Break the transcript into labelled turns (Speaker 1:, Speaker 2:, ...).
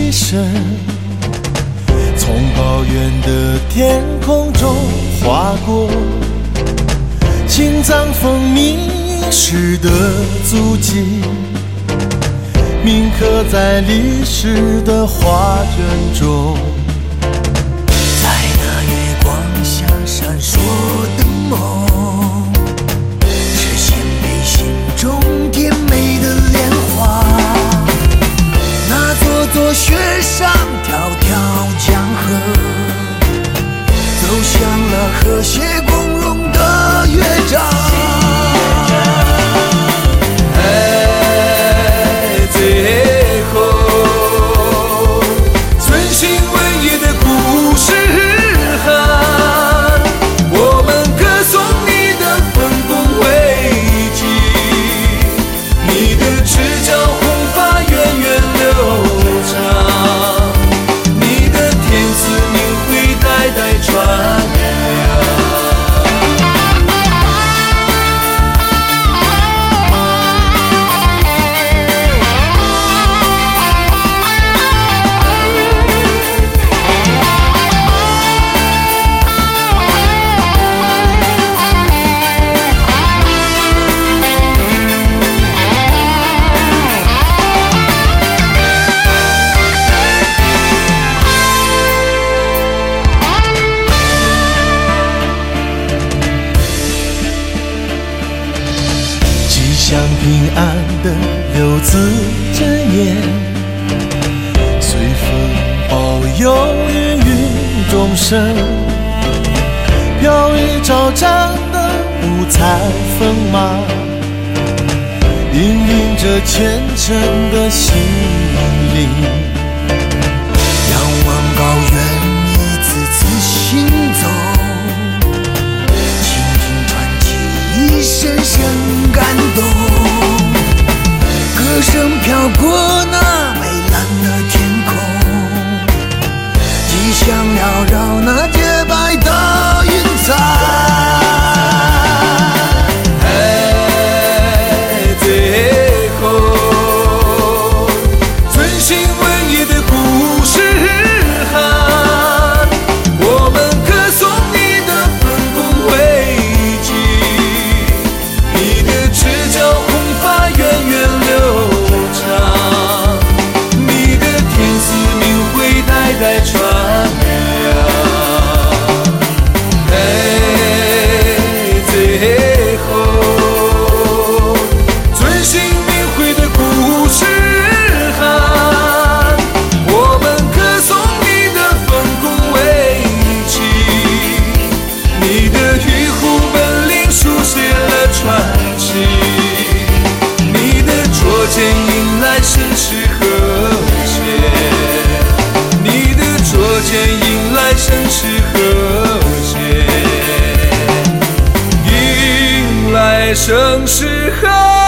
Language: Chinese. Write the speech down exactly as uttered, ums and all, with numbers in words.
Speaker 1: 一生，从高原的天空中划过，青藏蜂迷失的足迹，铭刻在历史的画卷中。
Speaker 2: 在那月光下闪烁的梦，实现内心中甜美的莲花。那座座雪上条条江河，走向了和谐共荣的乐章。
Speaker 1: 哎，最后存心文艺的故事喊，我们歌颂你的丰功伟绩，你的赤脚红发源远流长，你的天赐名会代代传扬。像平安的六字真言，随风保佑芸芸众生，飘逸招展的五彩风马，引领着虔诚的心灵。
Speaker 2: 仰望高原一次次行走，倾听传奇一声声感动，歌声飘过那蔚蓝的天空，吉祥缭绕那洁白的云彩。
Speaker 1: 哎，最后存心文艺的故事喊，我们歌颂你的丰功伟绩，你的赤脚红发源远流长，你的天赐名会代代传扬。哎，最后遵循明慧的故事喊，我们歌颂你的丰功伟绩，你的玉壶本领书写了传奇，你的拙剑迎来盛世和谐，你的拙剑迎来盛世和谐，迎来盛世和谐。